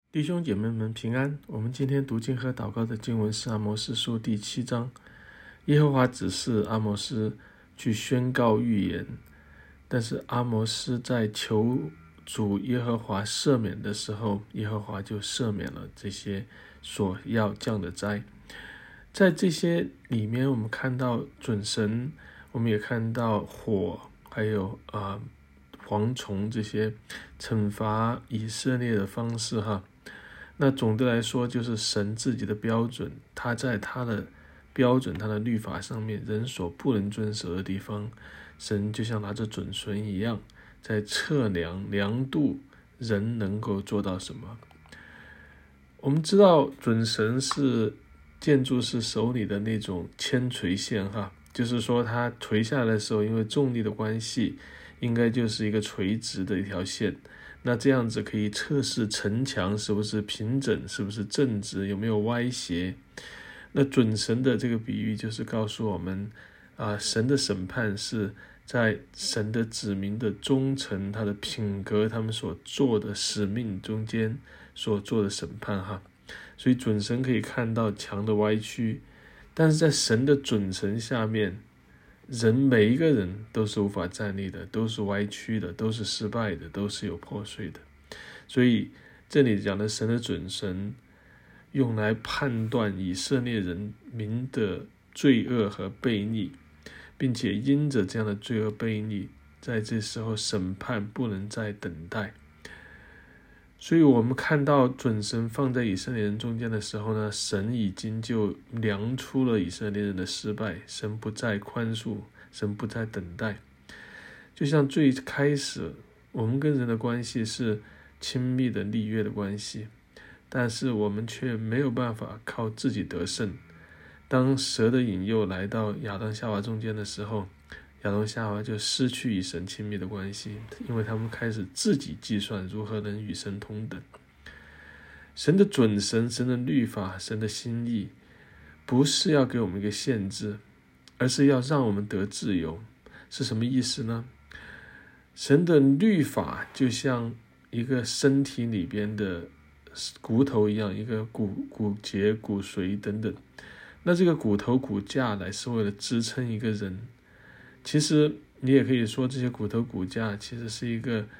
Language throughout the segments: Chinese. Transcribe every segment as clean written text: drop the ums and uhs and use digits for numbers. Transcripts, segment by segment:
弟兄姐妹们平安。我们今天读经和祷告的经文是阿摩司书第7章。耶和华指示阿摩司去宣告预言，但是阿摩司在求主耶和华赦免的时候，耶和华就赦免了这些所要降的灾。在这些里面，我们看到准神，我们也看到火，还有蝗虫这些惩罚以色列的方式哈。那总的来说，就是神自己的标准，他在他的标准、他的律法上面，人所不能遵守的地方，神就像拿着准绳一样，在测量量度人能够做到什么。我们知道准绳是建筑师手里的那种铅垂线哈，就是说它垂下来的时候，因为重力的关系，应该就是一个垂直的一条线。那这样子可以测试城墙是不是平整，是不是正直，有没有歪斜。那准神的这个比喻就是告诉我们神的审判是在神的子民的忠诚，他的品格，他们所做的使命中间所做的审判哈。所以准神可以看到墙的歪曲，但是在神的准绳下面，人每一个人都是无法站立的，都是歪曲的，都是失败的，都是有破碎的。所以这里讲的神的准绳，用来判断以色列人民的罪恶和悖逆，并且因着这样的罪恶悖逆，在这时候审判不能再等待。所以我们看到准绳放在以色列人中间的时候呢，神已经就量出了以色列人的失败，神不再宽恕，神不再等待。就像最开始我们跟人的关系是亲密的立约的关系，但是我们却没有办法靠自己得胜。当蛇的引诱来到亚当夏娃中间的时候，亚当夏娃就失去与神亲密的关系，因为他们开始自己计算如何能与神同等。神的准绳，神的律法，神的心意，不是要给我们一个限制，而是要让我们得自由。是什么意思呢？神的律法就像一个身体里边的骨头一样，一个骨节、骨髓等等。那这个骨头骨架来是为了支撑一个人。其实你也可以说，这些骨头骨架其实是一个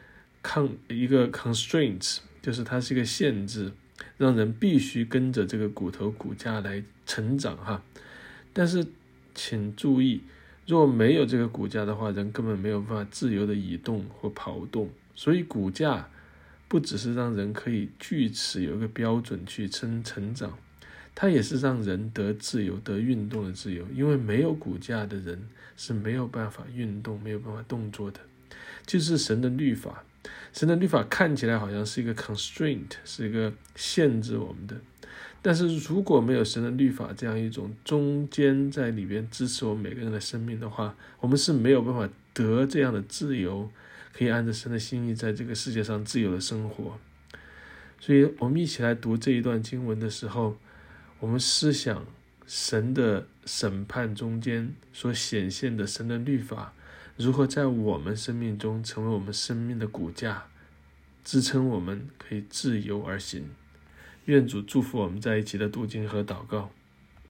constraints， 就是它是一个限制，让人必须跟着这个骨头骨架来成长哈。但是请注意，若没有这个骨架的话，人根本没有办法自由的移动或跑动。所以骨架不只是让人可以据此有一个标准去成长，它也是让人得自由、得运动的自由。因为没有骨架的人是没有办法运动、没有办法动作的。就是神的律法，神的律法看起来好像是一个 constraint， 是一个限制我们的。但是如果没有神的律法这样一种中间在里边支持我们每个人的生命的话，我们是没有办法得这样的自由，可以按照神的心意在这个世界上自由的生活。所以我们一起来读这一段经文的时候，我们思想神的审判中间所显现的神的律法，如何在我们生命中成为我们生命的骨架，支撑我们可以自由而行。愿主祝福我们在一起的读经和祷告。